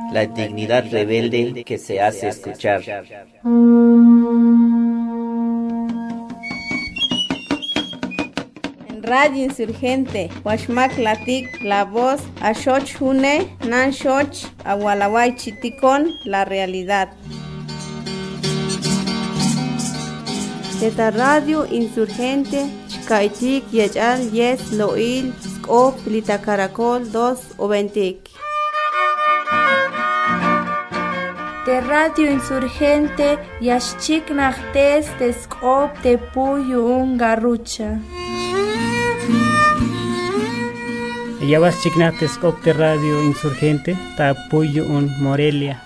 la dignidad rebelde que se hace escuchar. Radio Insurgente, Huashmac Latic, La Voz, Ashoch June, Nanshoch, Agualaway Chiticón, La Realidad. Teta Radio Insurgente, Chikaitik, Yechal, Yes, Loil, Skop, Lita Caracol, 2 o 20. De Radio Insurgente, Yashchik Nachtes, de Skop, de Puyu, Garrucha. Yabas Chignates Copte Radio Insurgente, Tapuyo Morelia.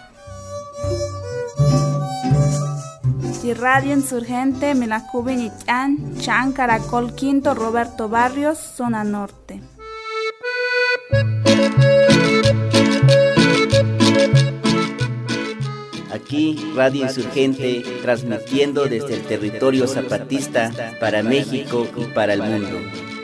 De Radio Insurgente, Melacubin y Chan Caracol Quinto, Roberto Barrios, Zona Norte. Aquí Radio Insurgente, transmitiendo desde el territorio zapatista para México y para el mundo.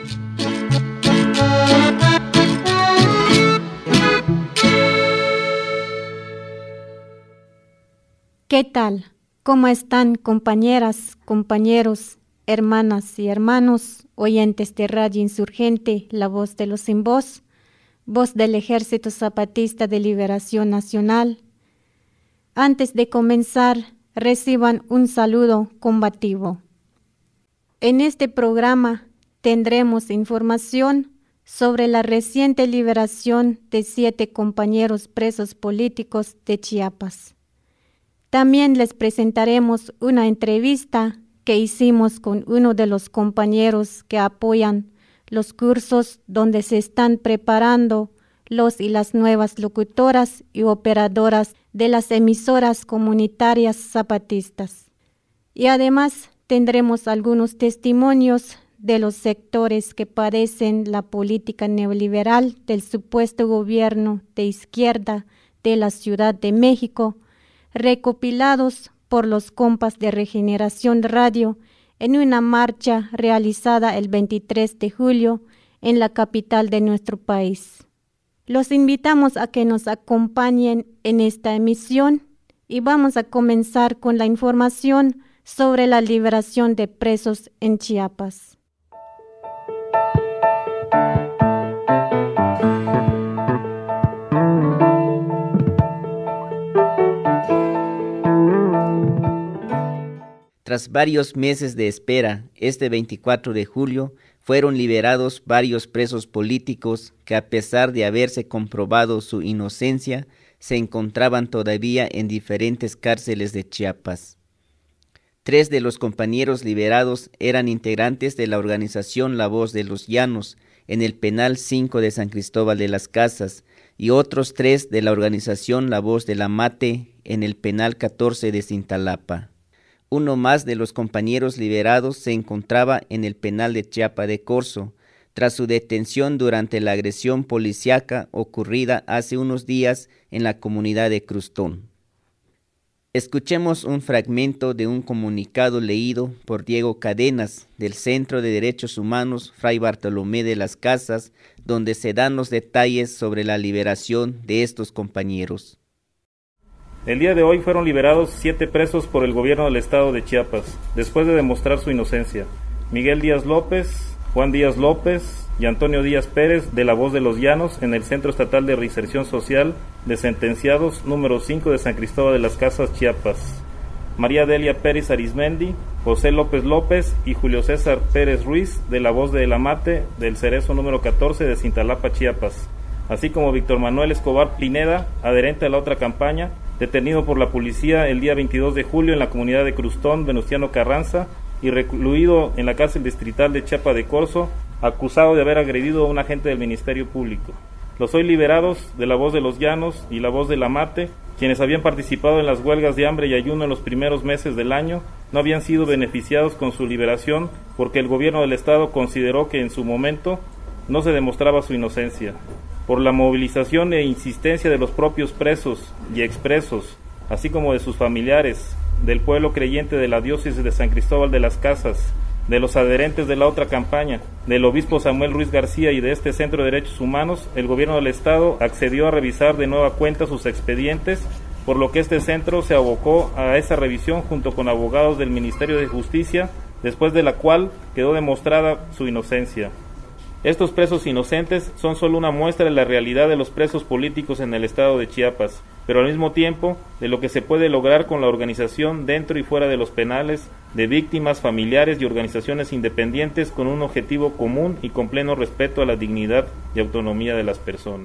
¿Qué tal? ¿Cómo están, compañeras, compañeros, hermanas y hermanos, oyentes de Radio Insurgente, la voz de los sin voz, voz del Ejército Zapatista de Liberación Nacional? Antes de comenzar, reciban un saludo combativo. En este programa tendremos información sobre la reciente liberación de 7 compañeros presos políticos de Chiapas. También les presentaremos una entrevista que hicimos con uno de los compañeros que apoyan los cursos donde se están preparando los y las nuevas locutoras y operadoras de las emisoras comunitarias zapatistas. Y además tendremos algunos testimonios de los sectores que padecen la política neoliberal del supuesto gobierno de izquierda de la Ciudad de México, recopilados por los compas de Regeneración Radio en una marcha realizada el 23 de julio en la capital de nuestro país. Los invitamos a que nos acompañen en esta emisión y vamos a comenzar con la información sobre la liberación de presos en Chiapas. Tras varios meses de espera, este 24 de julio fueron liberados varios presos políticos que, a pesar de haberse comprobado su inocencia, se encontraban todavía en diferentes cárceles de Chiapas. 3 de los compañeros liberados eran integrantes de la organización La Voz de los Llanos en el penal 5 de San Cristóbal de las Casas y otros 3 de la organización La Voz de la Mate en el penal 14 de Cintalapa. Uno más de los compañeros liberados se encontraba en el penal de Chiapa de Corzo, tras su detención durante la agresión policíaca ocurrida hace unos días en la comunidad de Crustón. Escuchemos un fragmento de un comunicado leído por Diego Cadenas del Centro de Derechos Humanos Fray Bartolomé de las Casas, donde se dan los detalles sobre la liberación de estos compañeros. El día de hoy fueron liberados 7 presos por el gobierno del estado de Chiapas, después de demostrar su inocencia. Miguel Díaz López, Juan Díaz López y Antonio Díaz Pérez, de La Voz de los Llanos, en el Centro Estatal de Reinserción Social de Sentenciados número 5 de San Cristóbal de las Casas, Chiapas. María Delia Pérez Arismendi, José López López y Julio César Pérez Ruiz, de La Voz de la Mate, del Cerezo número 14 de Cintalapa, Chiapas. Así como Víctor Manuel Escobar Pineda, adherente a la otra campaña, detenido por la policía el día 22 de julio en la comunidad de Crustón, Venustiano Carranza, y recluido en la cárcel distrital de Chiapa de Corzo, acusado de haber agredido a un agente del Ministerio Público. Los hoy liberados de La Voz de los Llanos y La Voz de la Mate, quienes habían participado en las huelgas de hambre y ayuno en los primeros meses del año, no habían sido beneficiados con su liberación porque el gobierno del estado consideró que en su momento no se demostraba su inocencia. Por la movilización e insistencia de los propios presos y expresos, así como de sus familiares, del pueblo creyente de la diócesis de San Cristóbal de las Casas de los adherentes de la otra campaña, del obispo Samuel Ruiz García y de este Centro de Derechos Humanos, el gobierno del Estado accedió a revisar de nueva cuenta sus expedientes, por lo que este centro se abocó a esa revisión junto con abogados del Ministerio de Justicia, después de la cual quedó demostrada su inocencia. Estos presos inocentes son solo una muestra de la realidad de los presos políticos en el estado de Chiapas, pero al mismo tiempo de lo que se puede lograr con la organización dentro y fuera de los penales, de víctimas, familiares y organizaciones independientes con un objetivo común y con pleno respeto a la dignidad y autonomía de las personas.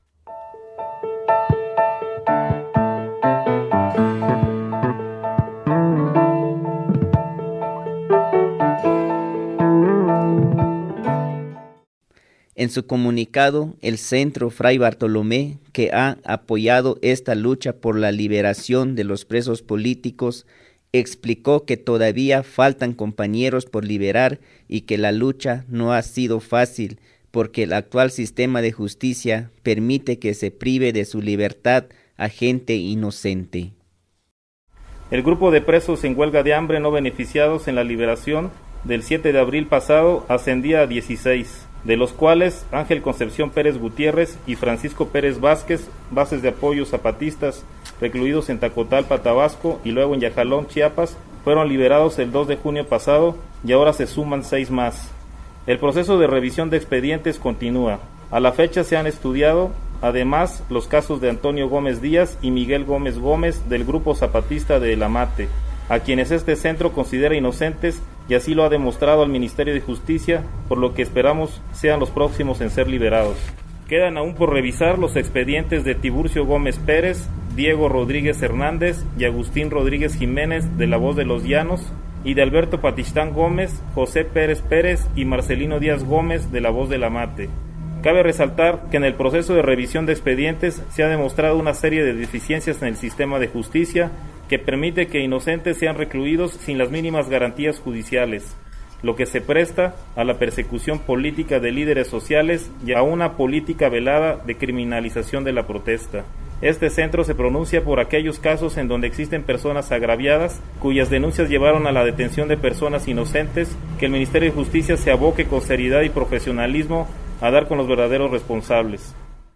En su comunicado, el Centro Fray Bartolomé, que ha apoyado esta lucha por la liberación de los presos políticos, explicó que todavía faltan compañeros por liberar y que la lucha no ha sido fácil porque el actual sistema de justicia permite que se prive de su libertad a gente inocente. El grupo de presos en huelga de hambre no beneficiados en la liberación del 7 de abril pasado ascendía a 16, de los cuales Ángel Concepción Pérez Gutiérrez y Francisco Pérez Vázquez, bases de apoyo zapatistas, recluidos en Tacotalpa, Tabasco, y luego en Yajalón, Chiapas, fueron liberados el 2 de junio pasado y ahora se suman 6 más. El proceso de revisión de expedientes continúa. A la fecha se han estudiado, además, los casos de Antonio Gómez Díaz y Miguel Gómez Gómez del grupo zapatista de El Amate, a quienes este centro considera inocentes y así lo ha demostrado al Ministerio de Justicia, por lo que esperamos sean los próximos en ser liberados. Quedan aún por revisar los expedientes de Tiburcio Gómez Pérez, Diego Rodríguez Hernández y Agustín Rodríguez Jiménez de La Voz de los Llanos, y de Alberto Patistán Gómez, José Pérez Pérez y Marcelino Díaz Gómez de La Voz del Amate. Cabe resaltar que en el proceso de revisión de expedientes se ha demostrado una serie de deficiencias en el sistema de justicia que permite que inocentes sean recluidos sin las mínimas garantías judiciales, lo que se presta a la persecución política de líderes sociales y a una política velada de criminalización de la protesta. Este centro se pronuncia por aquellos casos en donde existen personas agraviadas cuyas denuncias llevaron a la detención de personas inocentes, que el Ministerio de Justicia se aboque con seriedad y profesionalismo a dar con los verdaderos responsables.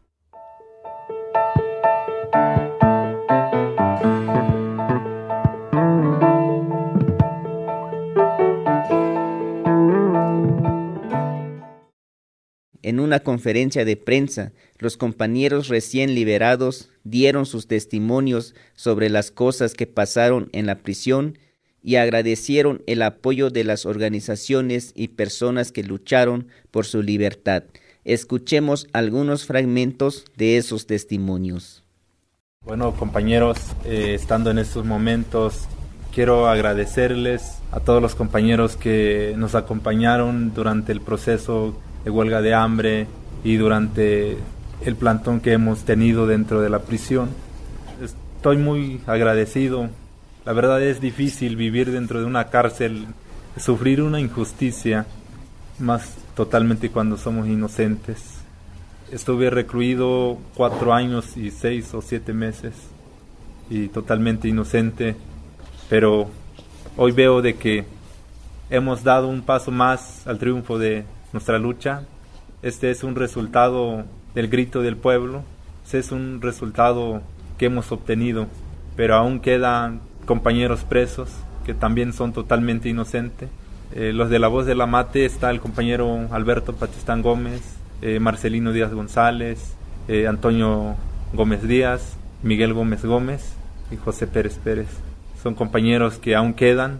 En una conferencia de prensa, los compañeros recién liberados dieron sus testimonios sobre las cosas que pasaron en la prisión y agradecieron el apoyo de las organizaciones y personas que lucharon por su libertad. Escuchemos algunos fragmentos de esos testimonios. Bueno, compañeros, estando en estos momentos, quiero agradecerles a todos los compañeros que nos acompañaron durante el proceso de huelga de hambre y durante el plantón que hemos tenido dentro de la prisión. Estoy muy agradecido. La verdad es difícil vivir dentro de una cárcel, sufrir una injusticia, más totalmente cuando somos inocentes. Estuve recluido 4 años y 6 o 7 meses y totalmente inocente, pero hoy veo de que hemos dado un paso más al triunfo de nuestra lucha. Este es un resultado del grito del pueblo, este es un resultado que hemos obtenido, pero aún quedan compañeros presos que también son totalmente inocentes. Los de La Voz del Amate está el compañero Alberto Patistán Gómez, Marcelino Díaz González, Antonio Gómez Díaz, Miguel Gómez Gómez y José Pérez Pérez. Son compañeros que aún quedan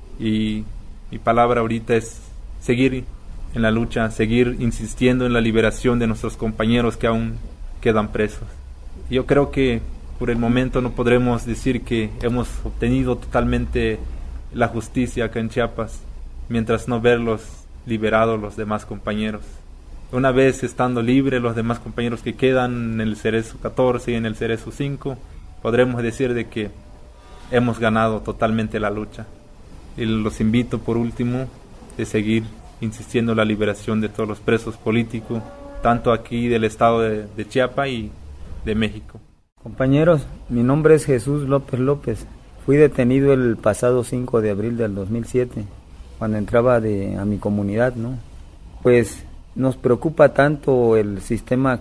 y mi palabra ahorita es seguir en la lucha, seguir insistiendo en la liberación de nuestros compañeros que aún quedan presos. Yo creo que por el momento no podremos decir que hemos obtenido totalmente la justicia acá en Chiapas, mientras no verlos liberados los demás compañeros. Una vez estando libres los demás compañeros que quedan en el Cerezo 14 y en el Cerezo 5, podremos decir de que hemos ganado totalmente la lucha. Y los invito por último de seguir insistiendo en la liberación de todos los presos políticos, tanto aquí del estado de Chiapas y de México. Compañeros, mi nombre es Jesús López López. Fui detenido el pasado 5 de abril del 2007 cuando entraba a mi comunidad, ¿no? Pues nos preocupa tanto el sistema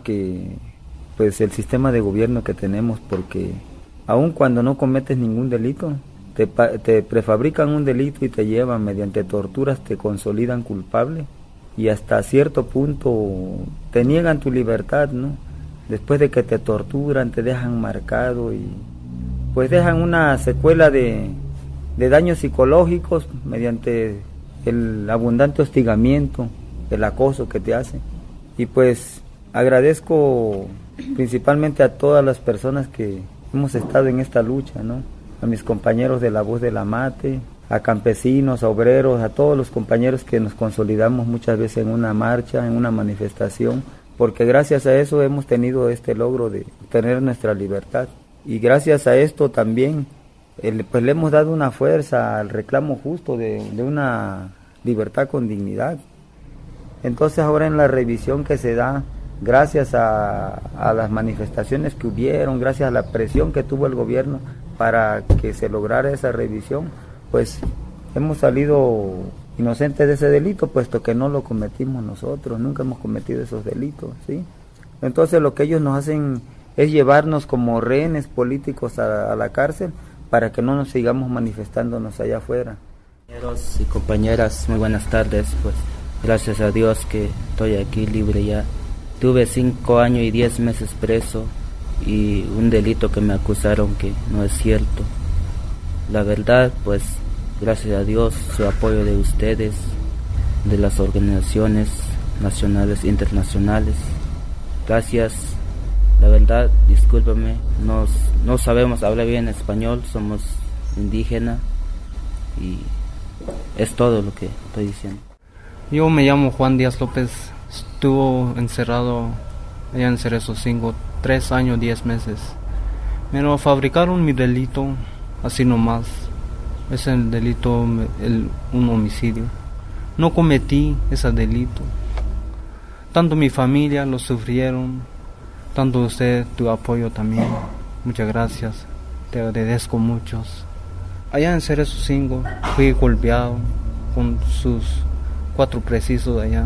el sistema de gobierno que tenemos, porque aun cuando no cometes ningún delito, te prefabrican un delito y te llevan mediante torturas, te consolidan culpable y hasta cierto punto te niegan tu libertad, ¿no? Después de que te torturan, te dejan marcado y pues dejan una secuela de daños psicológicos mediante el abundante hostigamiento, el acoso que te hacen. Y pues agradezco principalmente a todas las personas que hemos estado en esta lucha, ¿no? A mis compañeros de La Voz de la Mate, a campesinos, a obreros, a todos los compañeros que nos consolidamos muchas veces en una marcha, en una manifestación, porque gracias a eso hemos tenido este logro de tener nuestra libertad. Y gracias a esto también pues le hemos dado una fuerza al reclamo justo de una libertad con dignidad. Entonces ahora en la revisión que se da, gracias a las manifestaciones que hubieron, gracias a la presión que tuvo el gobierno para que se lograra esa revisión, pues hemos salido inocentes de ese delito, puesto que no lo cometimos nosotros, nunca hemos cometido esos delitos, ¿sí? Entonces lo que ellos nos hacen es llevarnos como rehenes políticos a la cárcel para que no nos sigamos manifestándonos allá afuera. Compañeros y compañeras, muy buenas tardes, pues gracias a Dios que estoy aquí libre ya. Tuve 5 años y 10 meses preso y un delito que me acusaron que no es cierto. La verdad, pues gracias a Dios, su apoyo de ustedes, de las organizaciones nacionales e internacionales. Gracias, la verdad, discúlpame, no sabemos hablar bien español, somos indígenas y es todo lo que estoy diciendo. Yo me llamo Juan Díaz López, estuvo encerrado allá en Cerezocingo 3 años 10 meses. Me fabricaron mi delito así nomás. Es el delito, un homicidio. No cometí ese delito. Tanto mi familia lo sufrieron, tanto usted, tu apoyo también. Muchas gracias, te agradezco mucho. Allá en Cerezocingo fui golpeado con sus 4 precisos allá.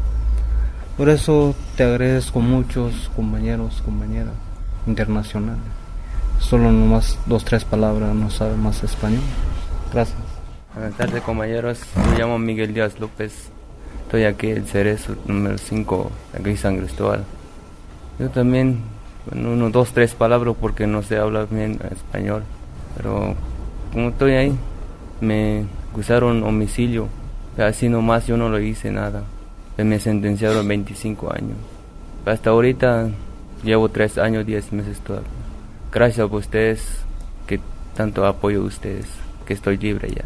Por eso te agradezco muchos compañeros, compañeras internacionales. Solo nomás 2, 3 palabras, no sabe más español. Gracias. Buenas tardes, compañeros. Me llamo Miguel Díaz López. Estoy aquí en Cerezo, número 5, aquí San Cristóbal. Yo también, 1, 2, 3 palabras porque no sé hablar bien español. Pero como estoy ahí, me acusaron homicidio. Así nomás yo no lo hice nada. Me sentenciaron 25 años. Hasta ahorita llevo 3 años, 10 meses todavía. Gracias a ustedes, que tanto apoyo a ustedes, que estoy libre ya.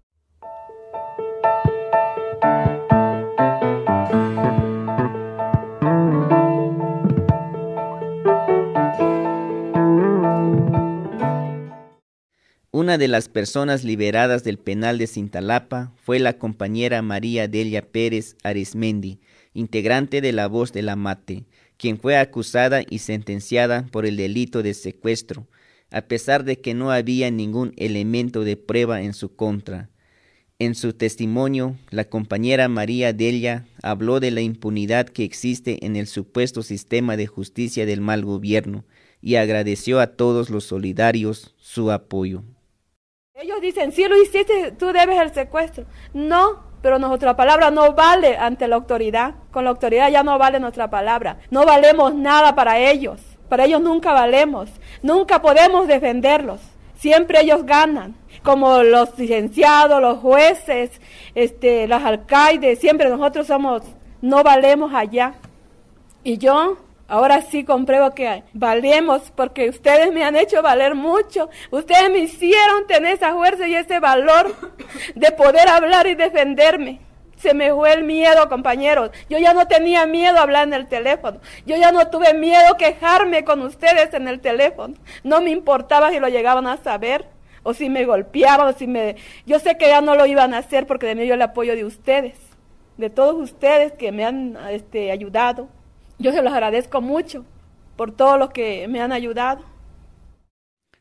Una de las personas liberadas del penal de Cintalapa fue la compañera María Delia Pérez Arizmendi, integrante de La Voz de la Mate, quien fue acusada y sentenciada por el delito de secuestro, a pesar de que no había ningún elemento de prueba en su contra. En su testimonio, la compañera María Delia habló de la impunidad que existe en el supuesto sistema de justicia del mal gobierno y agradeció a todos los solidarios su apoyo. Ellos dicen, si lo hiciste, tú debes el secuestro. No, pero nuestra palabra no vale ante la autoridad. Con la autoridad ya no vale nuestra palabra. No valemos nada para ellos. Para ellos nunca valemos. Nunca podemos defenderlos. Siempre ellos ganan. Como los licenciados, los jueces, los alcaides, siempre nosotros no valemos allá. Y yo ahora sí compruebo que valemos, porque ustedes me han hecho valer mucho. Ustedes me hicieron tener esa fuerza y ese valor de poder hablar y defenderme. Se me fue el miedo, compañeros. Yo ya no tenía miedo a hablar en el teléfono. Yo ya no tuve miedo a quejarme con ustedes en el teléfono. No me importaba si lo llegaban a saber, o si me golpeaban, Yo sé que ya no lo iban a hacer porque de mí yo el apoyo de ustedes, de todos ustedes que me han ayudado. Yo se los agradezco mucho por todo lo que me han ayudado.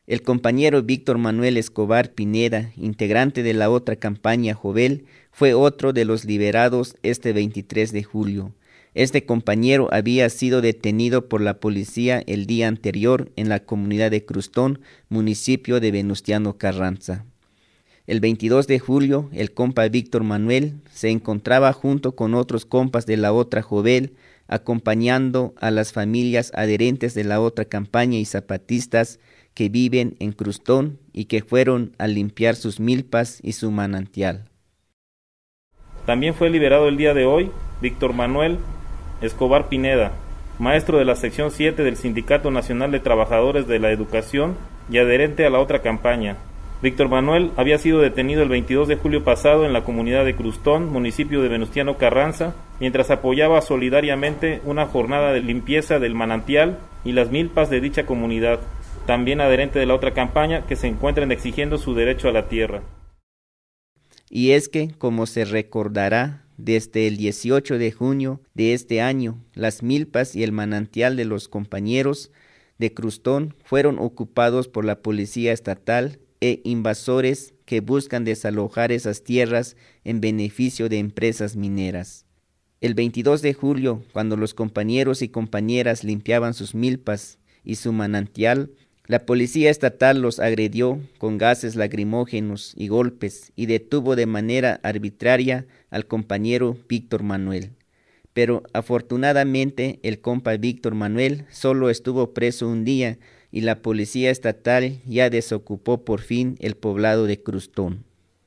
El compañero Víctor Manuel Escobar Pineda, integrante de la otra campaña Jovel, fue otro de los liberados este 23 de julio. Este compañero había sido detenido por la policía el día anterior en la comunidad de Crustón, municipio de Venustiano Carranza. El 22 de julio, el compa Víctor Manuel se encontraba junto con otros compas de la otra Jovel, acompañando a las familias adherentes de la otra campaña y zapatistas que viven en Crustón y que fueron a limpiar sus milpas y su manantial. También fue liberado el día de hoy Víctor Manuel Escobar Pineda, maestro de la sección 7 del Sindicato Nacional de Trabajadores de la Educación y adherente a la otra campaña. Víctor Manuel había sido detenido el 22 de julio pasado en la comunidad de Crustón, municipio de Venustiano Carranza, mientras apoyaba solidariamente una jornada de limpieza del manantial y las milpas de dicha comunidad, también adherente de la otra campaña, que se encuentran exigiendo su derecho a la tierra. Y es que, como se recordará, desde el 18 de junio de este año, las milpas y el manantial de los compañeros de Crustón fueron ocupados por la policía estatal e invasores que buscan desalojar esas tierras en beneficio de empresas mineras. El 22 de julio, cuando los compañeros y compañeras limpiaban sus milpas y su manantial, la policía estatal los agredió con gases lacrimógenos y golpes y detuvo de manera arbitraria al compañero Víctor Manuel. Pero afortunadamente el compa Víctor Manuel solo estuvo preso un día y la policía estatal ya desocupó por fin el poblado de Crustón.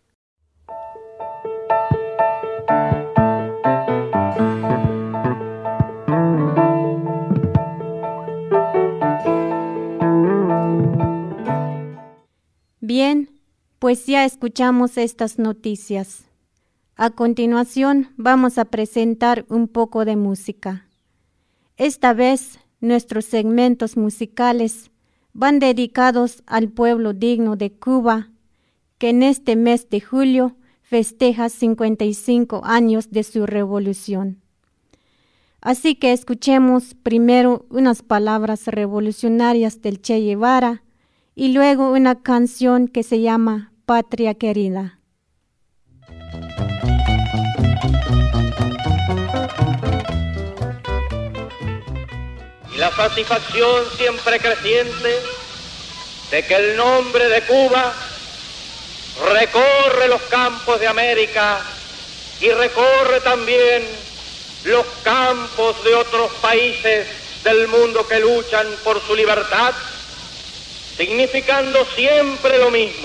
Bien, pues ya escuchamos estas noticias. A continuación vamos a presentar un poco de música. Esta vez nuestros segmentos musicales van dedicados al pueblo digno de Cuba, que en este mes de julio festeja 55 años de su revolución. Así que escuchemos primero unas palabras revolucionarias del Che Guevara y luego una canción que se llama Patria Querida. Y la satisfacción siempre creciente de que el nombre de Cuba recorre los campos de América y recorre también los campos de otros países del mundo que luchan por su libertad, significando siempre lo mismo: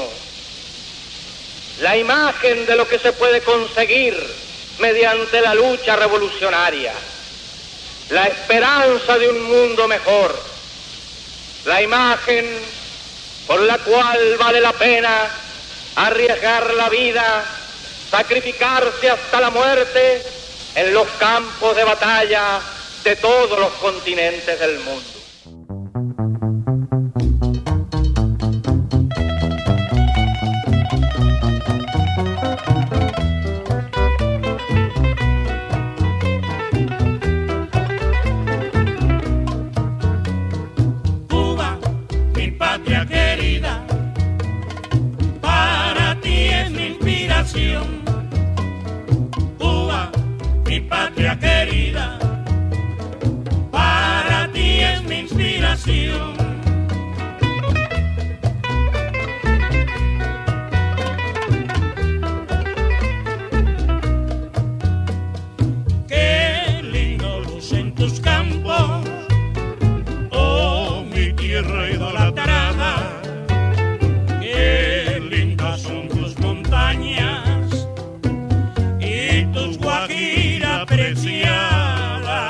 la imagen de lo que se puede conseguir mediante la lucha revolucionaria, la esperanza de un mundo mejor, la imagen por la cual vale la pena arriesgar la vida, sacrificarse hasta la muerte en los campos de batalla de todos los continentes del mundo. Cuba, mi patria querida, para ti es mi inspiración. Qué lindo lucen tus campos, oh mi tierra idolatrada. Qué lindas son tus montañas y tus guajiras preciadas.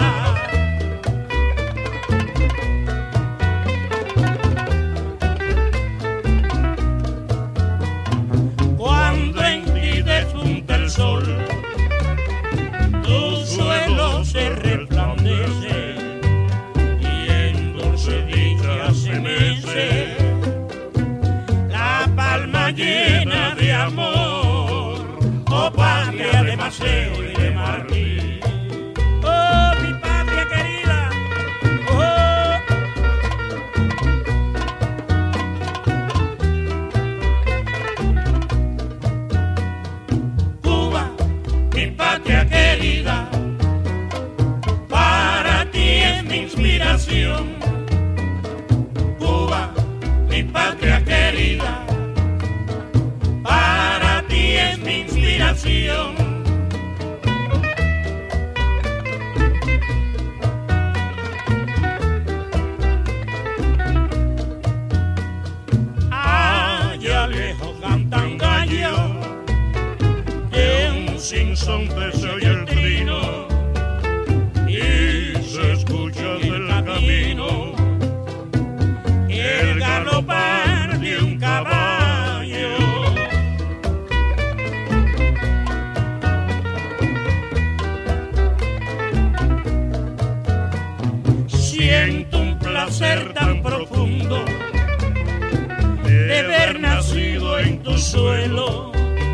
Cuando en ti despunta el sol, tu suelo se resplandece y en dulce dicha se mece la palma llena de amor, oh patria de Maceo y de Martí. Oh, mi patria querida, oh. mi patria querida, para ti es mi inspiración. Allá lejos cantan gallos, de un sinsonte se oye el trino, y se escucha del camino el galopar de un caballo. Siento un placer tan profundo de haber nacido en tu suelo,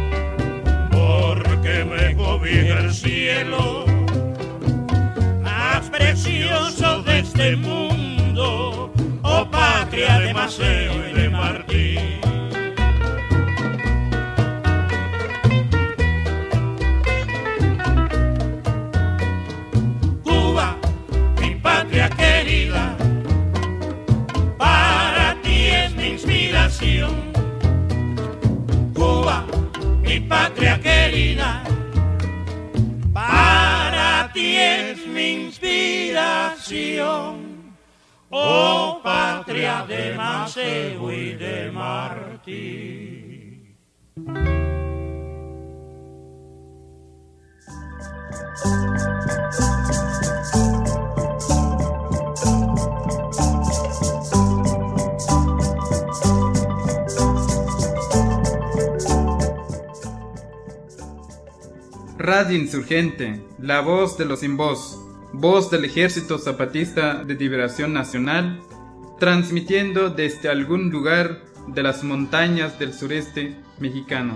porque me cobija el cielo más precioso de este mundo, oh patria de Maceo y de Martí. Cuba, mi patria querida, para ti es mi inspiración. Cuba, mi patria querida, para ti es mi inspiración. Oh patria de Maceo y de Martí. Radio Insurgente, la voz de los sin voz, voz del Ejército Zapatista de Liberación Nacional, transmitiendo desde algún lugar de las montañas del sureste mexicano.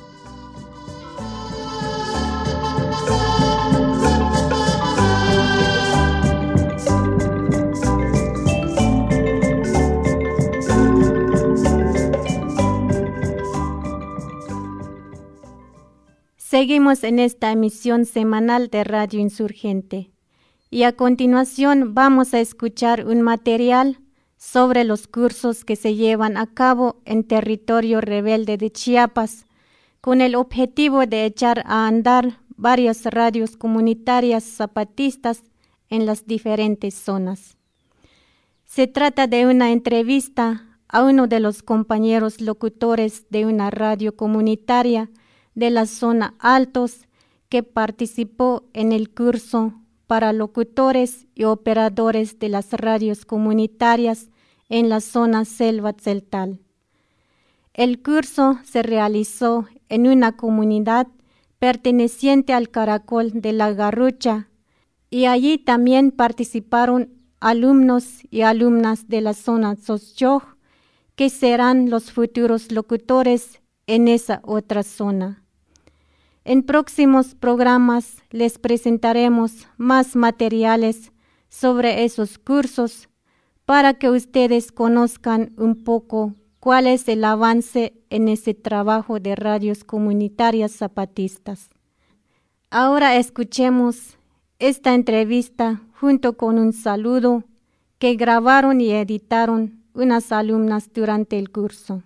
Seguimos en esta emisión semanal de Radio Insurgente y a continuación vamos a escuchar un material sobre los cursos que se llevan a cabo en territorio rebelde de Chiapas con el objetivo de echar a andar varias radios comunitarias zapatistas en las diferentes zonas. Se trata de una entrevista a uno de los compañeros locutores de una radio comunitaria de la zona Altos que participó en el curso para locutores y operadores de las radios comunitarias en la zona Selva Tzeltal. El curso se realizó en una comunidad perteneciente al Caracol de la Garrucha y allí también participaron alumnos y alumnas de la zona Tzotzchoj que serán los futuros locutores en esa otra zona. En próximos programas les presentaremos más materiales sobre esos cursos para que ustedes conozcan un poco cuál es el avance en ese trabajo de radios comunitarias zapatistas. Ahora escuchemos esta entrevista junto con un saludo que grabaron y editaron unas alumnas durante el curso.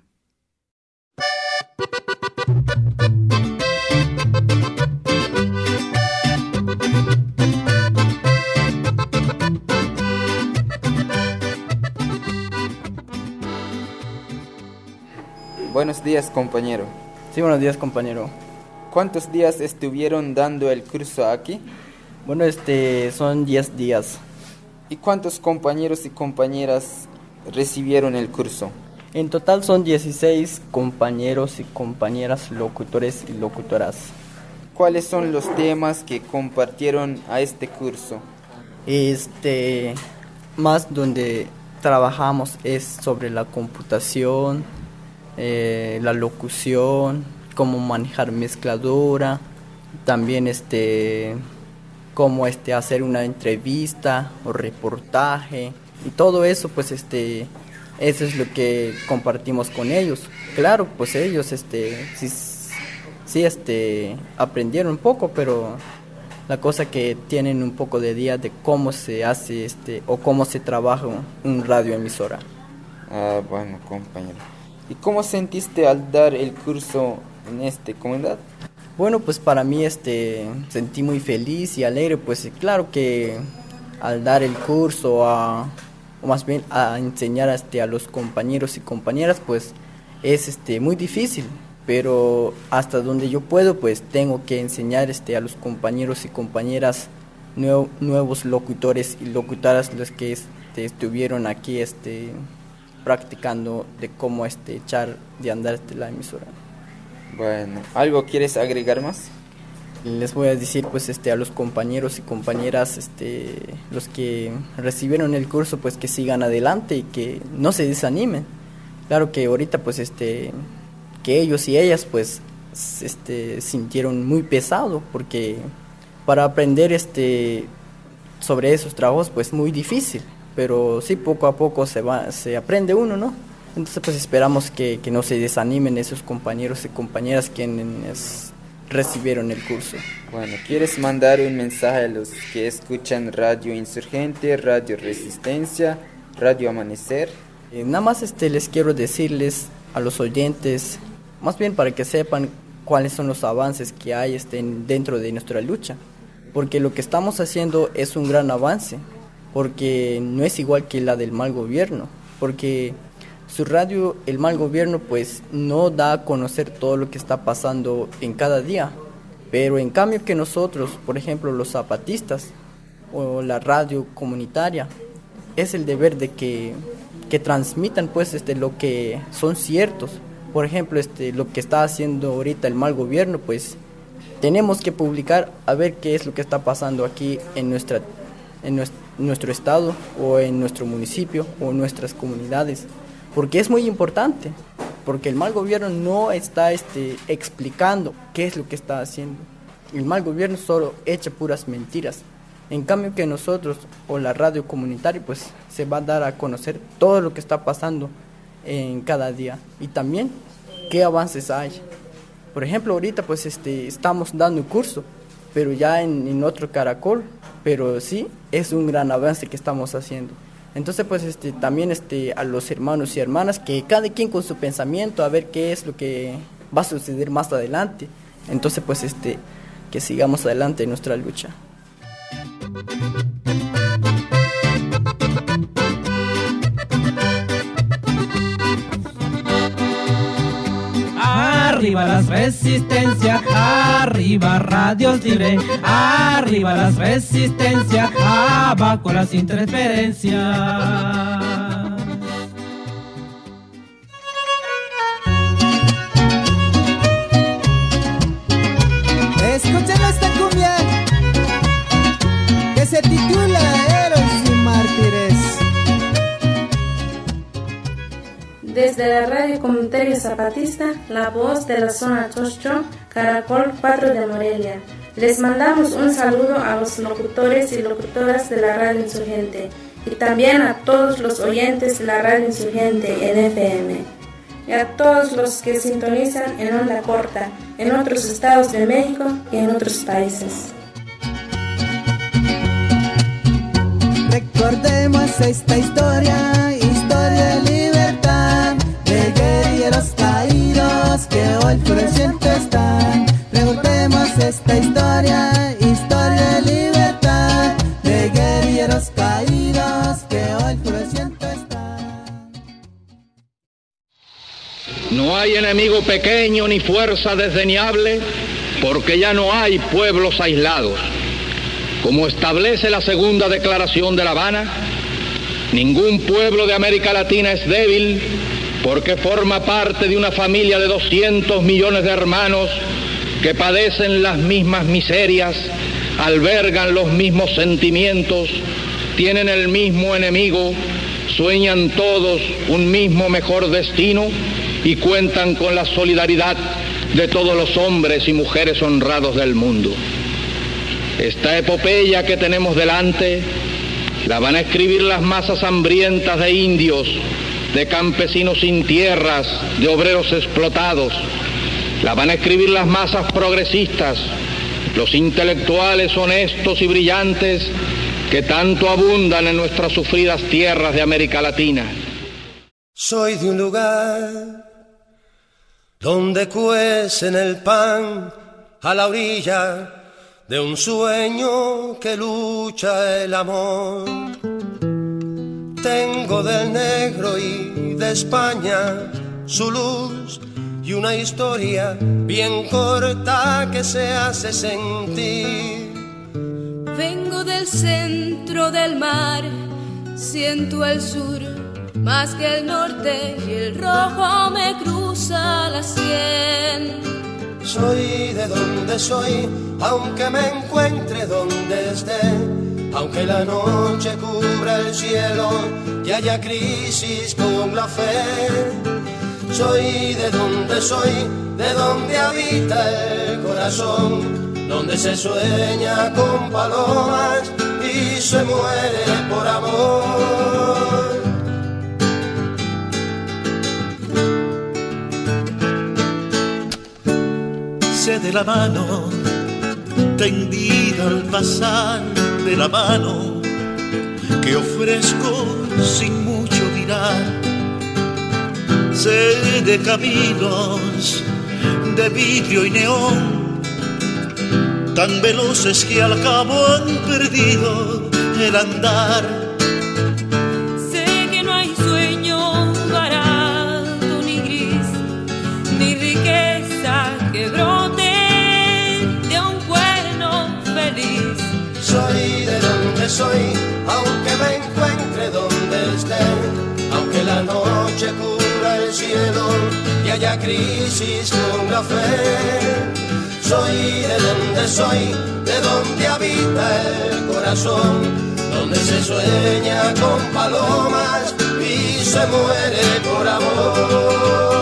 Buenos días, compañero. Sí, buenos días, compañero. ¿Cuántos días estuvieron dando el curso aquí? Bueno, son 10 días. ¿Y cuántos compañeros y compañeras recibieron el curso? En total son 16 compañeros y compañeras locutores y locutoras. ¿Cuáles son los temas que compartieron a este curso? Más donde trabajamos es sobre la computación, la locución, cómo manejar mezcladora, también cómo hacer una entrevista o reportaje, y todo eso pues eso es lo que compartimos con ellos. Claro, pues ellos sí aprendieron un poco, pero la cosa que tienen un poco de idea de cómo se hace o cómo se trabaja un radioemisora. Ah, bueno, compañero. ¿Y cómo sentiste al dar el curso en esta comunidad? Bueno, pues para mí sentí muy feliz y alegre, pues claro que al dar el curso, o más bien a enseñar a los compañeros y compañeras, pues es muy difícil, pero hasta donde yo puedo, pues tengo que enseñar a los compañeros y compañeras nuevos locutores y locutoras, los que estuvieron aquí practicando de cómo echar de andar la emisora. Bueno, ¿algo quieres agregar más? Les voy a decir pues a los compañeros y compañeras los que recibieron el curso, pues que sigan adelante y que no se desanimen. Claro que ahorita pues que ellos y ellas pues sintieron muy pesado, porque para aprender sobre esos trabajos pues muy difícil, pero sí poco a poco se aprende uno, ¿no? Entonces pues esperamos que no se desanimen esos compañeros y compañeras quienes recibieron el curso. Bueno, ¿quieres mandar un mensaje a los que escuchan Radio Insurgente, Radio Resistencia, Radio Amanecer? Nada más les quiero decirles a los oyentes, más bien para que sepan cuáles son los avances que hay dentro de nuestra lucha, porque lo que estamos haciendo es un gran avance, porque no es igual que la del mal gobierno, porque su radio, el mal gobierno, pues no da a conocer todo lo que está pasando en cada día, pero en cambio que nosotros, por ejemplo los zapatistas o la radio comunitaria, es el deber de que transmitan pues lo que son ciertos. Por ejemplo lo que está haciendo ahorita el mal gobierno, pues tenemos que publicar a ver qué es lo que está pasando aquí en nuestro estado o en nuestro municipio o en nuestras comunidades, porque es muy importante, porque el mal gobierno no está explicando qué es lo que está haciendo. El mal gobierno solo echa puras mentiras. En cambio que nosotros o la radio comunitaria pues se va a dar a conocer todo lo que está pasando en cada día y también qué avances hay. Por ejemplo, ahorita pues estamos dando un curso, pero ya en otro caracol, pero sí es un gran avance que estamos haciendo. Entonces pues también a los hermanos y hermanas, que cada quien con su pensamiento a ver qué es lo que va a suceder más adelante. Entonces pues que sigamos adelante en nuestra lucha. Arriba las resistencias, arriba radios libres, arriba las resistencias, abajo las interferencias. Escuchen esta cumbia que se titula Héroes y Mártires. Desde la radio comunitaria zapatista, la voz de la zona Chocho, Caracol 4 de Morelia, les mandamos un saludo a los locutores y locutoras de la radio Insurgente y también a todos los oyentes de la radio Insurgente en FM y a todos los que sintonizan en onda corta en otros estados de México y en otros países. Recordemos esta historia, historia de libertad, de guerrilleros caídos que hoy florecientes están. Recordemos esta historia, historia de libertad, de guerrilleros caídos que hoy florecientes están. No hay enemigo pequeño ni fuerza desdeñable, porque ya no hay pueblos aislados. Como establece la segunda declaración de La Habana, ningún pueblo de América Latina es débil porque forma parte de una familia de 200 millones de hermanos que padecen las mismas miserias, albergan los mismos sentimientos, tienen el mismo enemigo, sueñan todos un mismo mejor destino y cuentan con la solidaridad de todos los hombres y mujeres honrados del mundo. Esta epopeya que tenemos delante la van a escribir las masas hambrientas de indios, de campesinos sin tierras, de obreros explotados. La van a escribir las masas progresistas, los intelectuales honestos y brillantes que tanto abundan en nuestras sufridas tierras de América Latina. Soy de un lugar donde cuecen el pan a la orilla de un sueño que lucha el amor. Tengo del negro y de España su luz y una historia bien corta que se hace sentir. Vengo del centro del mar, siento el sur más que el norte y el rojo me cruza la sien. Soy de donde soy, aunque me encuentre donde esté, aunque la noche cubra el cielo y haya crisis con la fe. Soy de donde soy, de donde habita el corazón, donde se sueña con palomas y se muere por amor. De la mano, tendida al pasar de la mano, que ofrezco sin mucho mirar. Sé de caminos de vidrio y neón, tan veloces que al cabo han perdido el andar. Sé que no hay sueño barato ni gris, ni riqueza que brote. Soy de donde soy, aunque me encuentre donde esté, aunque la noche cubra el cielo y haya crisis con la fe. Soy de donde soy, de donde habita el corazón, donde se sueña con palomas y se muere por amor.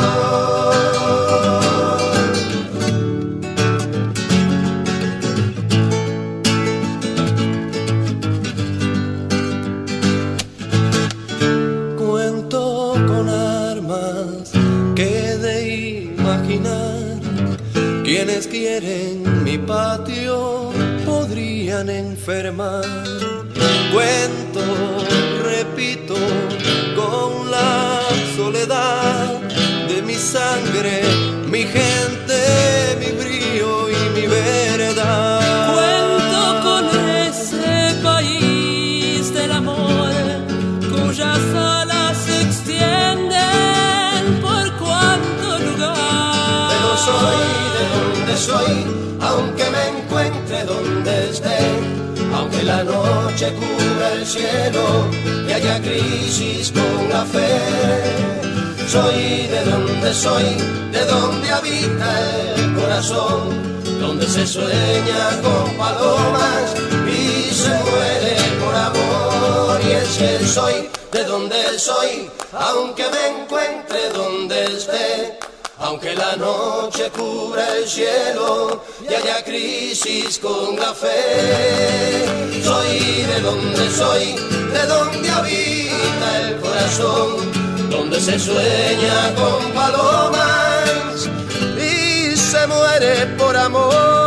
Quienes quieren mi patio podrían enfermar. Cuento, repito, con la soledad de mi sangre, mi gente, mi brío y mi verdad. Cuento con ese país del amor, cuyas alas se extienden por cuanto lugar. Pero soy, aunque me encuentre donde esté, aunque la noche cubra el cielo y haya crisis con la fe. Soy de donde habita el corazón, donde se sueña con palomas y se muere por amor. Y es que soy de donde soy, aunque me encuentre donde esté, aunque la noche cubra el cielo y haya crisis con la fe. Soy de donde habita el corazón, donde se sueña con palomas y se muere por amor.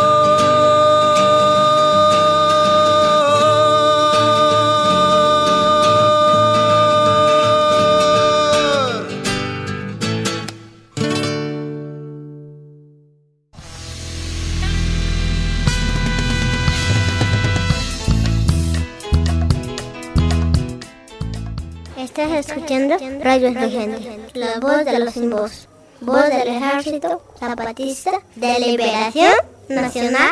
Estás escuchando Radio Insurgente, la voz de los sin voz, voz del Ejército Zapatista de Liberación Nacional.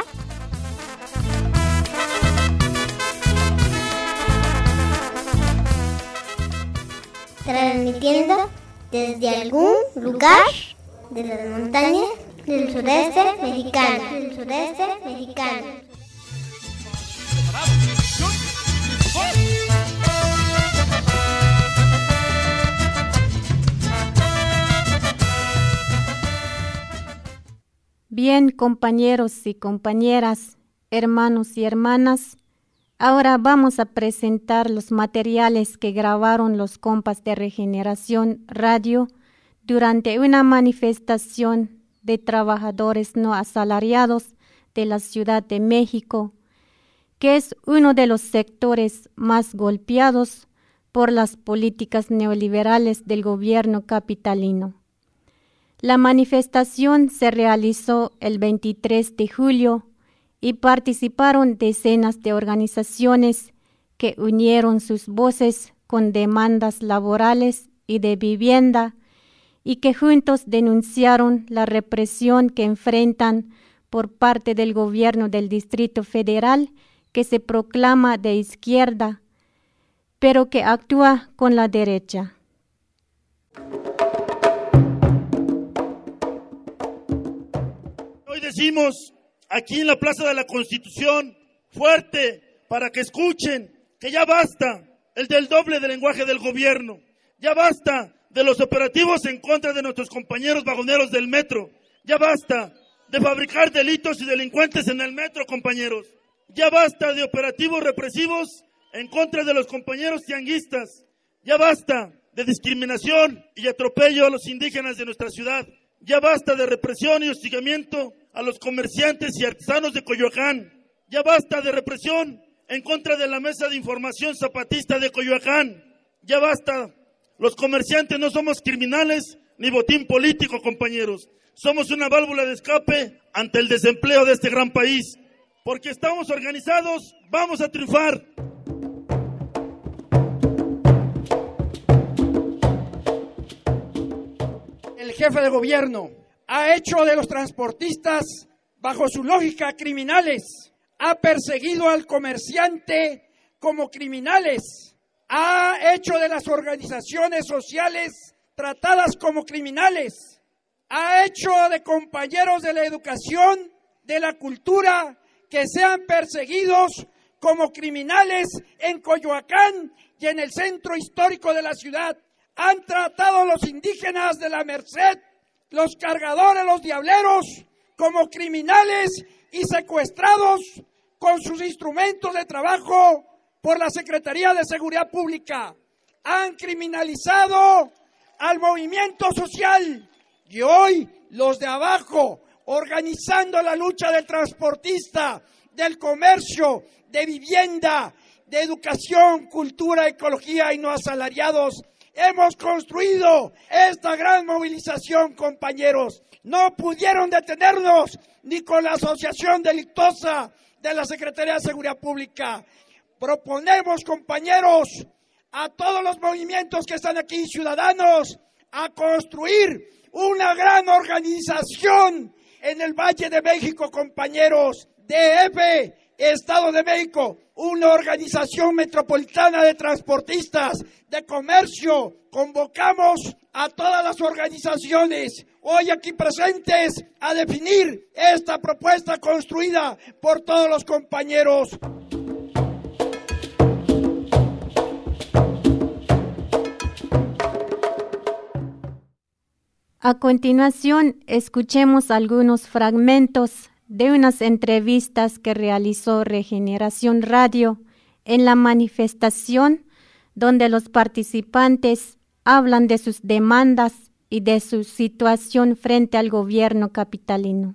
Transmitiendo desde algún lugar de las montañas del sureste mexicano. Bien, compañeros y compañeras, hermanos y hermanas, ahora vamos a presentar los materiales que grabaron los compas de Regeneración Radio durante una manifestación de trabajadores no asalariados de la Ciudad de México, que es uno de los sectores más golpeados por las políticas neoliberales del gobierno capitalino. La manifestación se realizó el 23 de julio y participaron decenas de organizaciones que unieron sus voces con demandas laborales y de vivienda y que juntos denunciaron la represión que enfrentan por parte del gobierno del Distrito Federal, que se proclama de izquierda, pero que actúa con la derecha. Hoy decimos aquí en la Plaza de la Constitución, fuerte, para que escuchen, que ya basta el del doble de lenguaje del gobierno, ya basta de los operativos en contra de nuestros compañeros vagoneros del metro, ya basta de fabricar delitos y delincuentes en el metro, compañeros, ya basta de operativos represivos en contra de los compañeros tianguistas, ya basta de discriminación y atropello a los indígenas de nuestra ciudad, ya basta de represión y hostigamiento a los comerciantes y artesanos de Coyoacán, ya basta de represión en contra de la Mesa de Información Zapatista de Coyoacán, ya basta. Los comerciantes no somos criminales ni botín político, compañeros. Somos una válvula de escape ante el desempleo de este gran país. Porque estamos organizados, vamos a triunfar. El jefe de gobierno ha hecho de los transportistas, bajo su lógica, criminales. Ha perseguido al comerciante como criminales. Ha hecho de las organizaciones sociales tratadas como criminales. Ha hecho de compañeros de la educación, de la cultura, que sean perseguidos como criminales en Coyoacán y en el centro histórico de la ciudad. Han tratado a los indígenas de la Merced, los cargadores, los diableros, como criminales y secuestrados con sus instrumentos de trabajo por la Secretaría de Seguridad Pública. Han criminalizado al movimiento social y hoy los de abajo, organizando la lucha del transportista, del comercio, de vivienda, de educación, cultura, ecología y no asalariados, hemos construido esta gran movilización, compañeros. No pudieron detenernos ni con la asociación delictuosa de la Secretaría de Seguridad Pública. Proponemos, compañeros, a todos los movimientos que están aquí, ciudadanos, a construir una gran organización en el Valle de México, compañeros, DF, Estado de México, una organización metropolitana de transportistas, de comercio. Convocamos a todas las organizaciones hoy aquí presentes a definir esta propuesta construida por todos los compañeros. A continuación, escuchemos algunos fragmentos de unas entrevistas que realizó Regeneración Radio en la manifestación, donde los participantes hablan de sus demandas y de su situación frente al gobierno capitalino.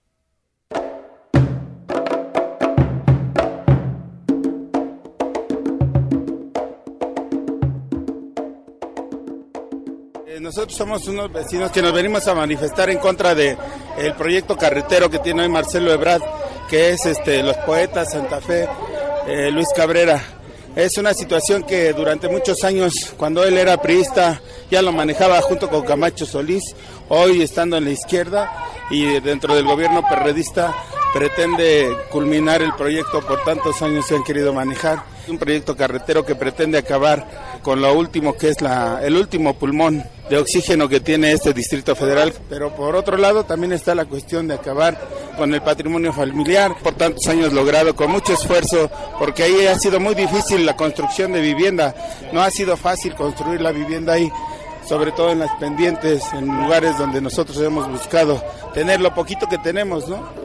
Nosotros somos unos vecinos que nos venimos a manifestar en contra de el proyecto carretero que tiene hoy Marcelo Ebrard, que es los poetas Santa Fe, Luis Cabrera. Es una situación que durante muchos años, cuando él era priista, ya lo manejaba junto con Camacho Solís. Hoy, estando en la izquierda y dentro del gobierno perredista, pretende culminar el proyecto por tantos años que han querido manejar. Un proyecto carretero que pretende acabar con lo último, que es el último pulmón de oxígeno que tiene este Distrito Federal. Pero por otro lado también está la cuestión de acabar con el patrimonio familiar, por tantos años logrado con mucho esfuerzo, porque ahí ha sido muy difícil la construcción de vivienda. No ha sido fácil construir la vivienda ahí, sobre todo en las pendientes, en lugares donde nosotros hemos buscado tener lo poquito que tenemos, ¿no?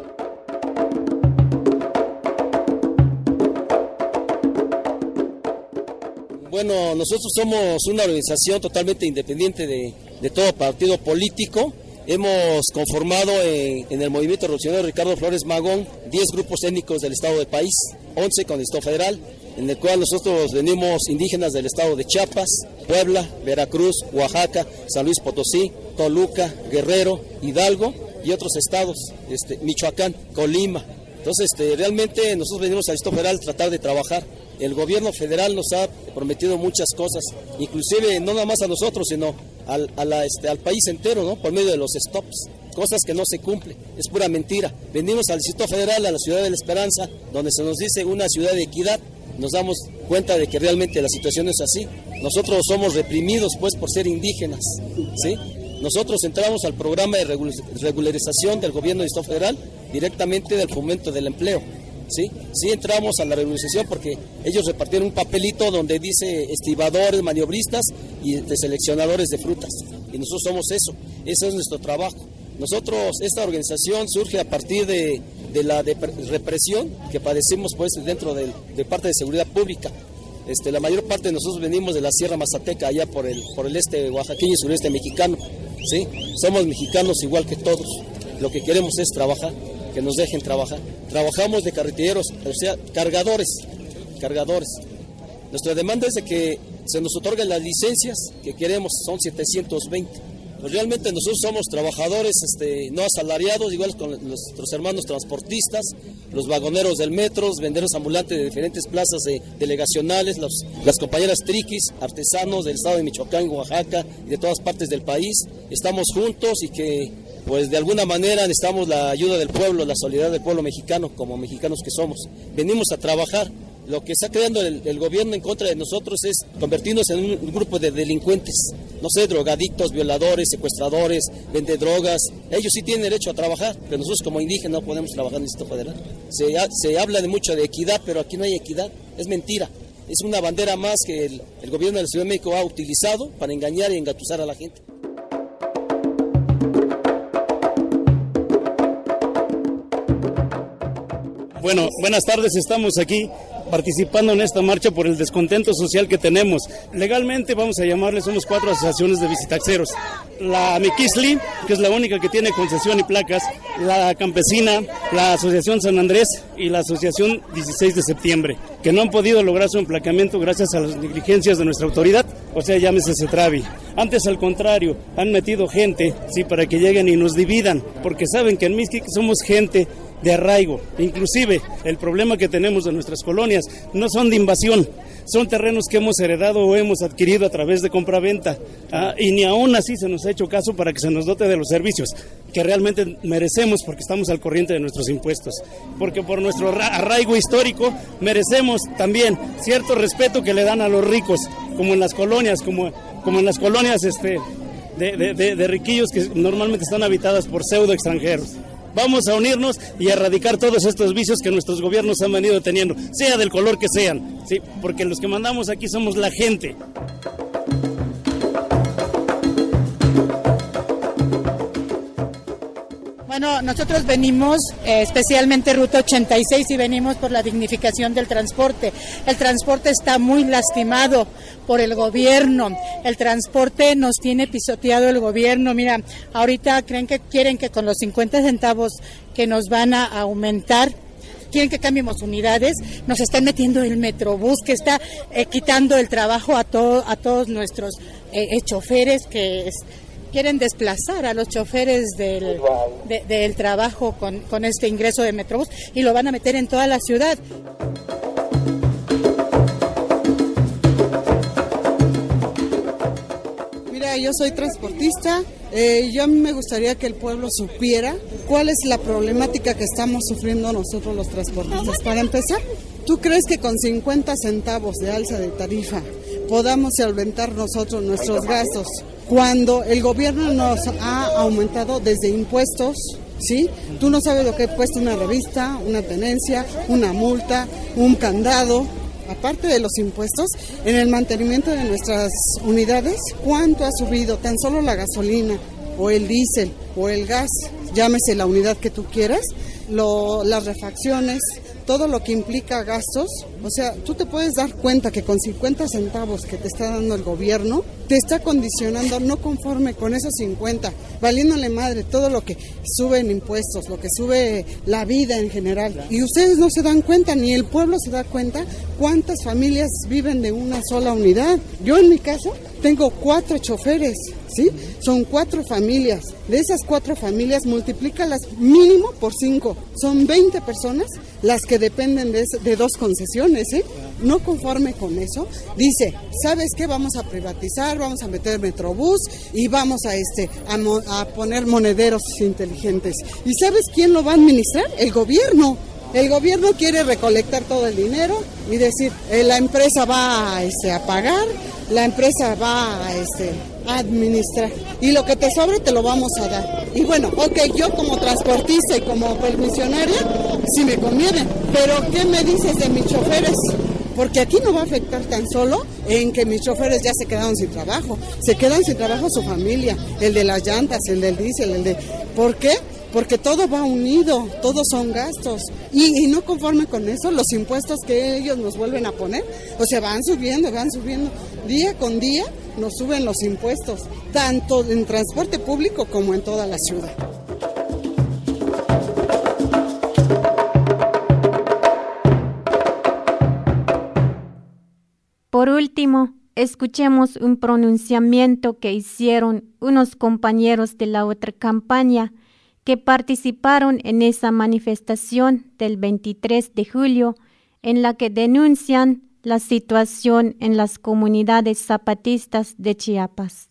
Bueno, nosotros somos una organización totalmente independiente de todo partido político. Hemos conformado en el Movimiento Revolucionario Ricardo Flores Magón 10 grupos étnicos del Estado del país, 11 con el Estado Federal. en el cual nosotros venimos indígenas del estado de Chiapas, Puebla, Veracruz, Oaxaca, San Luis Potosí, Toluca, Guerrero, Hidalgo y otros estados, Michoacán, Colima. Entonces, realmente nosotros venimos al Distrito Federal a tratar de trabajar. El gobierno federal nos ha prometido muchas cosas, inclusive no nada más a nosotros, sino al país entero, ¿no? Por medio de los stops, cosas que no se cumplen, es pura mentira. Venimos al Distrito Federal, a la ciudad de La Esperanza, donde se nos dice una ciudad de equidad, nos damos cuenta de que realmente la situación es así. Nosotros somos reprimidos pues por ser indígenas, ¿sí? Nosotros entramos al programa de regularización del gobierno del Distrito Federal directamente del fomento del empleo. Sí entramos a la regularización porque ellos repartieron un papelito donde dice estibadores, maniobristas y seleccionadores de frutas. Y nosotros somos eso, ese es nuestro trabajo. Nosotros, esta organización surge a partir de la represión que padecimos pues dentro de parte de seguridad pública. La mayor parte de nosotros venimos de la Sierra Mazateca, allá por el este oaxaqueño y sureste mexicano. ¿Sí? Somos mexicanos igual que todos. Lo que queremos es trabajar, que nos dejen trabajar. Trabajamos de carreteros, o sea, cargadores. Nuestra demanda es de que se nos otorguen las licencias que queremos, son 720. Pues realmente nosotros somos trabajadores no asalariados, igual con nuestros hermanos transportistas, los vagoneros del metro, los venderos ambulantes de diferentes plazas delegacionales, las compañeras triquis, artesanos del estado de Michoacán, Oaxaca y de todas partes del país. Estamos juntos y que pues de alguna manera necesitamos la ayuda del pueblo, la solidaridad del pueblo mexicano, como mexicanos que somos. Venimos a trabajar. Lo que está creando el gobierno en contra de nosotros es convertirnos en un grupo de delincuentes, no sé, drogadictos, violadores, secuestradores, vendedrogas. Ellos sí tienen derecho a trabajar, pero nosotros como indígenas no podemos trabajar en el Distrito Federal. Se habla de mucho de equidad, pero aquí no hay equidad, es mentira. Es una bandera más que el gobierno de la Ciudad de México ha utilizado para engañar y engatusar a la gente. Bueno, buenas tardes, estamos aquí participando en esta marcha por el descontento social que tenemos. Legalmente, vamos a llamarle, somos 4 asociaciones de visitaxeros. La Miquisli, que es la única que tiene concesión y placas, la Campesina, la Asociación San Andrés y la Asociación 16 de septiembre, que no han podido lograr su emplacamiento gracias a las negligencias de nuestra autoridad, o sea, llámese CETRAVI. Antes, al contrario, han metido gente, sí, para que lleguen y nos dividan, porque saben que en Mixquic somos gente de arraigo. Inclusive el problema que tenemos de nuestras colonias no son de invasión, son terrenos que hemos heredado o hemos adquirido a través de compraventa, y ni aún así se nos ha hecho caso para que se nos dote de los servicios que realmente merecemos, porque estamos al corriente de nuestros impuestos, porque por nuestro arraigo histórico merecemos también cierto respeto que le dan a los ricos, como en las colonias, como en las colonias de riquillos que normalmente están habitadas por pseudo extranjeros. Vamos a unirnos y a erradicar todos estos vicios que nuestros gobiernos han venido teniendo, sea del color que sean, ¿sí? Porque los que mandamos aquí somos la gente. Bueno, nosotros venimos especialmente Ruta 86 y venimos por la dignificación del transporte. El transporte está muy lastimado por el gobierno. El transporte nos tiene pisoteado el gobierno. Mira, ahorita quieren que con los 50 centavos que nos van a aumentar, quieren que cambiemos unidades, nos están metiendo el Metrobús, que está quitando el trabajo a todos nuestros choferes que quieren desplazar a los choferes del trabajo con este ingreso de Metrobús y lo van a meter en toda la ciudad. Mira, yo soy transportista, a mí me gustaría que el pueblo supiera cuál es la problemática que estamos sufriendo nosotros los transportistas. Para empezar, ¿tú crees que con 50 centavos de alza de tarifa podamos solventar nosotros nuestros gastos cuando el gobierno nos ha aumentado desde impuestos? ¿Sí? Tú no sabes lo que cuesta una revista, una tenencia, una multa, un candado. Aparte de los impuestos, en el mantenimiento de nuestras unidades, ¿cuánto ha subido? Tan solo la gasolina, o el diésel, o el gas, llámese la unidad que tú quieras, las refacciones, todo lo que implica gastos. O sea, tú te puedes dar cuenta que con 50 centavos que te está dando el gobierno, te está condicionando, no conforme con esos 50, valiéndole madre todo lo que sube en impuestos, lo que sube la vida en general. Y ustedes no se dan cuenta, ni el pueblo se da cuenta cuántas familias viven de una sola unidad. Yo en mi caso tengo 4 choferes, ¿sí? Son 4 familias. De esas 4 familias, multiplícalas mínimo por 5. Son 20 personas las que dependen de 2 concesiones, ¿eh? No conforme con eso, dice, ¿sabes qué? Vamos a privatizar, vamos a meter Metrobús y vamos a poner monederos inteligentes. ¿Y sabes quién lo va a administrar? El gobierno. El gobierno quiere recolectar todo el dinero y decir, la empresa va a pagar, la empresa va a administrar y lo que te sobre te lo vamos a dar. Y bueno, ok, yo como transportista y como permisionaria, sí me conviene, pero ¿qué me dices de mis choferes? Porque aquí no va a afectar tan solo en que mis choferes ya se quedaron sin trabajo, se quedan sin trabajo su familia, el de las llantas, el del diésel, ¿por qué? Porque todo va unido, todos son gastos. Y no conforme con eso, los impuestos que ellos nos vuelven a poner, o sea, van subiendo. Día con día nos suben los impuestos, tanto en transporte público como en toda la ciudad. Por último, escuchemos un pronunciamiento que hicieron unos compañeros de la otra campaña que participaron en esa manifestación del 23 de julio, en la que denuncian la situación en las comunidades zapatistas de Chiapas.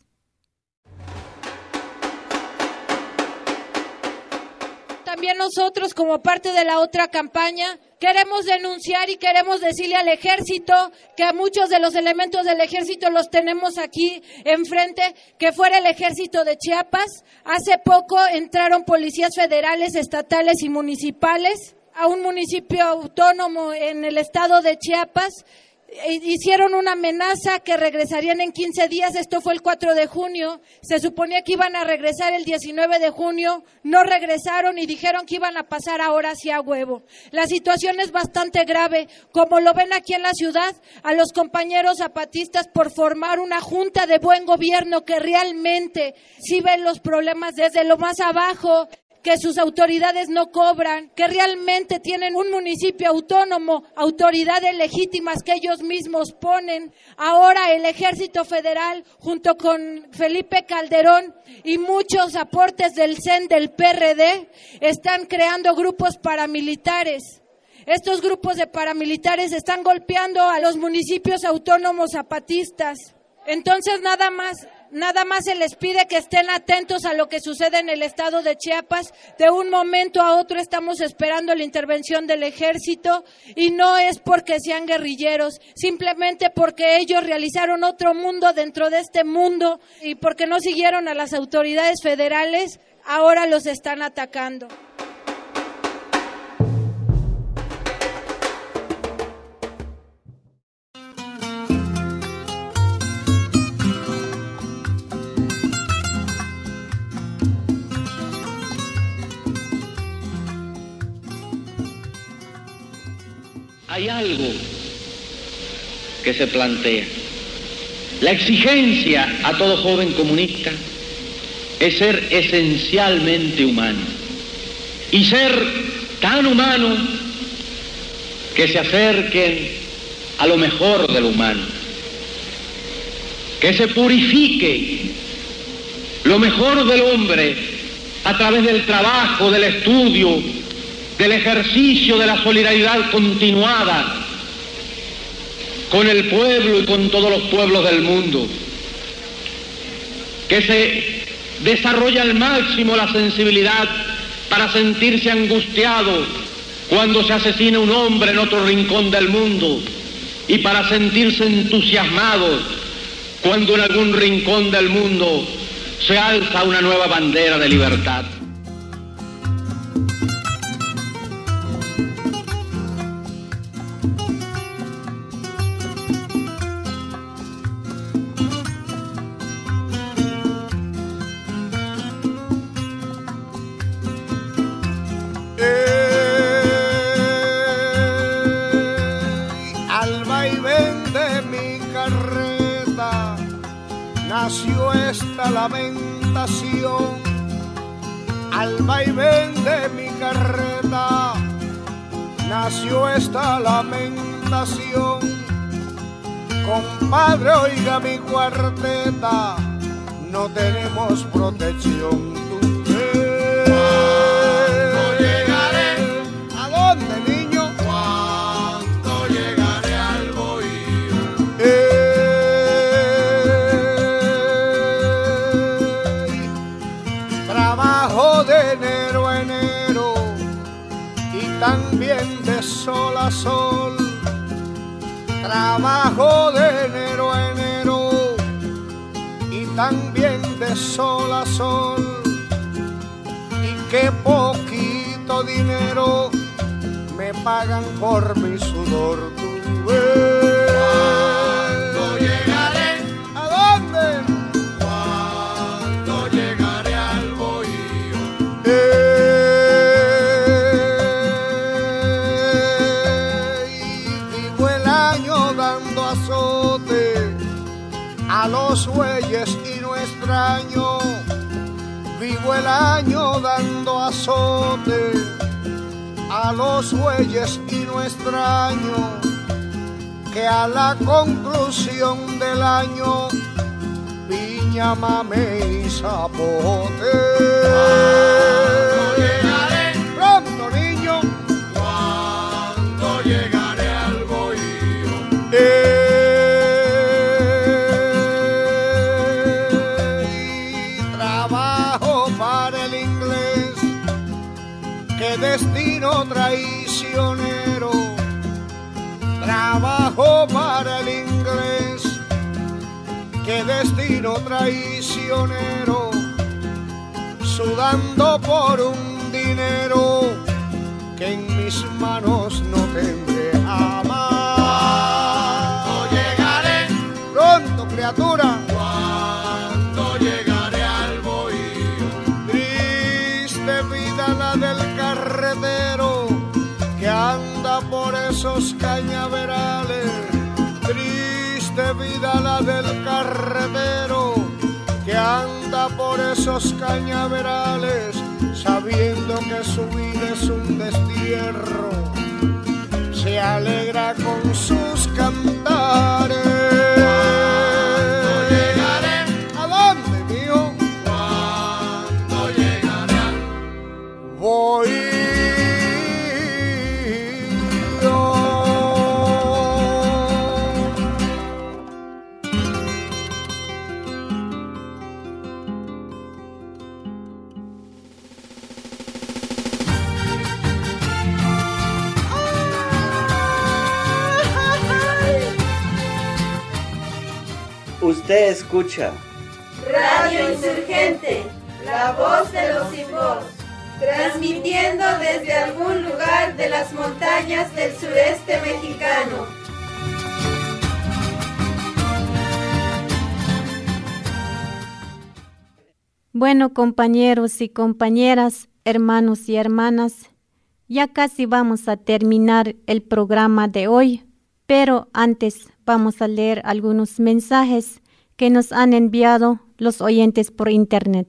También nosotros, como parte de la otra campaña, queremos denunciar y queremos decirle al ejército que a muchos de los elementos del ejército los tenemos aquí enfrente, que fuera el ejército de Chiapas. Hace poco entraron policías federales, estatales y municipales a un municipio autónomo en el estado de Chiapas. Hicieron una amenaza que regresarían en 15 días, esto fue el 4 de junio, se suponía que iban a regresar el 19 de junio, no regresaron y dijeron que iban a pasar ahora hacia huevo. La situación es bastante grave, como lo ven aquí en la ciudad, a los compañeros zapatistas por formar una junta de buen gobierno que realmente sí ven los problemas desde lo más abajo, que sus autoridades no cobran, que realmente tienen un municipio autónomo, autoridades legítimas que ellos mismos ponen. Ahora el Ejército Federal, junto con Felipe Calderón y muchos aportes del CEN, del PRD, están creando grupos paramilitares. Estos grupos de paramilitares están golpeando a los municipios autónomos zapatistas. Entonces nada más se les pide que estén atentos a lo que sucede en el estado de Chiapas. De un momento a otro estamos esperando la intervención del ejército y no es porque sean guerrilleros, simplemente porque ellos realizaron otro mundo dentro de este mundo y porque no siguieron a las autoridades federales, ahora los están atacando. Hay algo que se plantea. La exigencia a todo joven comunista es ser esencialmente humano y ser tan humano que se acerquen a lo mejor de lo humano, que se purifique lo mejor del hombre a través del trabajo, del estudio, del ejercicio de la solidaridad continuada con el pueblo y con todos los pueblos del mundo, que se desarrolla al máximo la sensibilidad para sentirse angustiado cuando se asesina un hombre en otro rincón del mundo y para sentirse entusiasmado cuando en algún rincón del mundo se alza una nueva bandera de libertad. nació esta lamentación al vaivén de mi carreta. Nació esta lamentación, compadre, oiga mi cuarteta, no tenemos protección. ¿Cuándo llegaré? ¿A dónde, niño? ¿Cuándo llegaré al bohío? Trabajo de enero a enero y también de sol a sol. Trabajo de enero a enero y también de sol a sol. Y qué poquito dinero me pagan por mi sudor. ¿Cuándo llegaré? ¿A dónde? ¿Cuándo llegaré al bohío? Vivo el año dando azote a los bueyes y no extraño. Vivo el año dando azote a los bueyes y no extraño que a la conclusión del año piña, mame y zapote. ¿Cuándo llegaré? Pronto, niño. ¿Cuándo llegaré al bohío? Trabajo para el inglés, qué destino traicionero. Trabajo para el inglés, qué destino traicionero. Sudando por un dinero que en mis manos no tendré jamás. ¿Cuándo llegaré? Pronto, criatura. ¿Cuándo llegaré al bohío? Triste vida la del carretero que anda por esos cañaverales. Triste vida la del carretero que anda por esos cañaverales, sabiendo que su vida es un destierro, se alegra con sus cantares. ¿Cuándo llegaré? ¿A dónde, mío? ¿Cuándo llegaré al bohío? Usted escucha Radio Insurgente, la voz de los sin voz, transmitiendo desde algún lugar de las montañas del sureste mexicano. Bueno, compañeros y compañeras, hermanos y hermanas, ya casi vamos a terminar el programa de hoy, pero antes vamos a leer algunos mensajes que nos han enviado los oyentes por internet.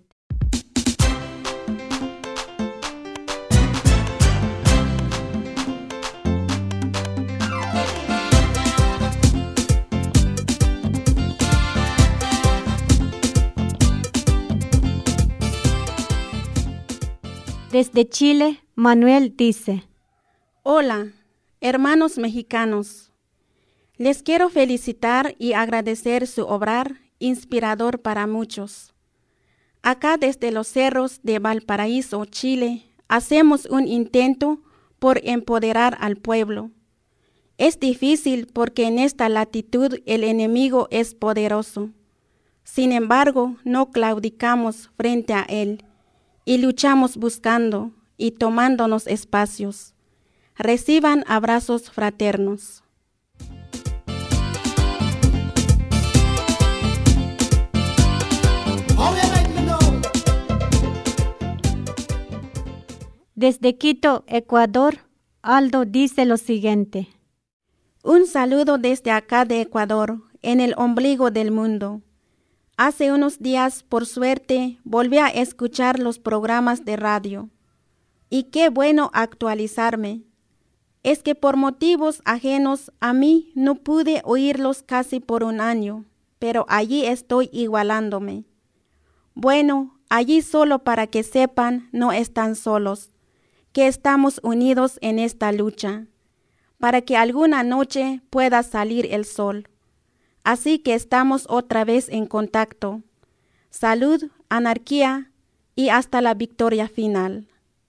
Desde Chile, Manuel dice: Hola, hermanos mexicanos. Les quiero felicitar y agradecer su obrar inspirador para muchos. Acá desde los cerros de Valparaíso, Chile, hacemos un intento por empoderar al pueblo. Es difícil porque en esta latitud el enemigo es poderoso. Sin embargo, no claudicamos frente a él y luchamos buscando y tomándonos espacios. Reciban abrazos fraternos. Desde Quito, Ecuador, Aldo dice lo siguiente: Un saludo desde acá de Ecuador, en el ombligo del mundo. Hace unos días, por suerte, volví a escuchar los programas de radio. Y qué bueno actualizarme. Es que por motivos ajenos a mí no pude oírlos casi por un año, pero allí estoy igualándome. Bueno, allí solo para que sepan, no están solos, que estamos unidos en esta lucha, para que alguna noche pueda salir el sol. Así que estamos otra vez en contacto. Salud, anarquía y hasta la victoria final.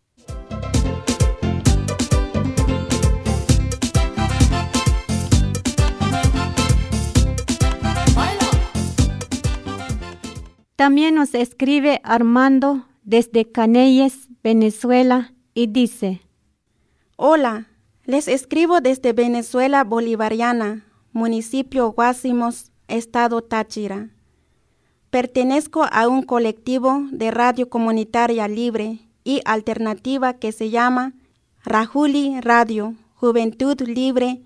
También nos escribe Armando desde Canelles, Venezuela, y dice: Hola, les escribo desde Venezuela Bolivariana, municipio Guásimos, estado Táchira. Pertenezco a un colectivo de radio comunitaria libre y alternativa que se llama Rajuli Radio, Juventud Libre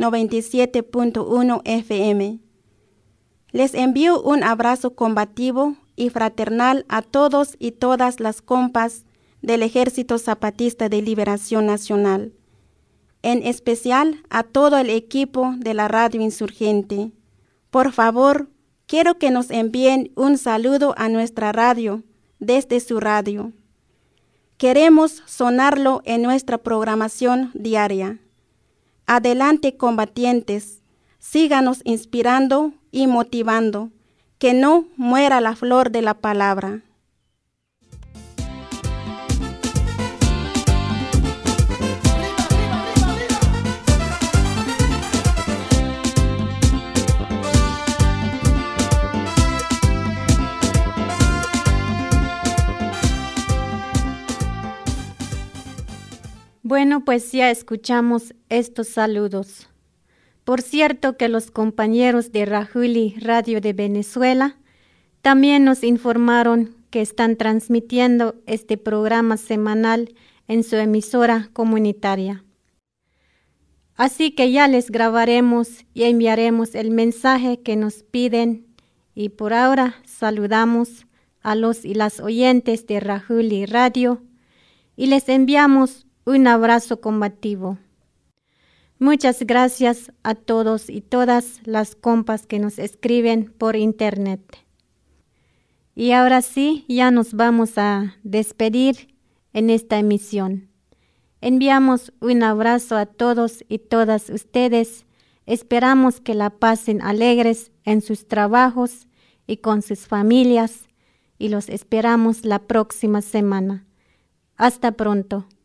97.1 FM. Les envío un abrazo combativo y fraternal a todos y todas las compas del Ejército Zapatista de Liberación Nacional, en especial a todo el equipo de la radio insurgente. Por favor, quiero que nos envíen un saludo a nuestra radio desde su radio. Queremos sonarlo en nuestra programación diaria. Adelante, combatientes, síganos inspirando y motivando, que no muera la flor de la palabra. Bueno, pues ya escuchamos estos saludos. Por cierto que los compañeros de Rajuli Radio de Venezuela también nos informaron que están transmitiendo este programa semanal en su emisora comunitaria. Así que ya les grabaremos y enviaremos el mensaje que nos piden, y por ahora saludamos a los y las oyentes de Rajuli Radio y les enviamos un abrazo combativo. Muchas gracias a todos y todas las compas que nos escriben por internet. Y ahora sí, ya nos vamos a despedir en esta emisión. Enviamos un abrazo a todos y todas ustedes. Esperamos que la pasen alegres en sus trabajos y con sus familias, y los esperamos la próxima semana. Hasta pronto.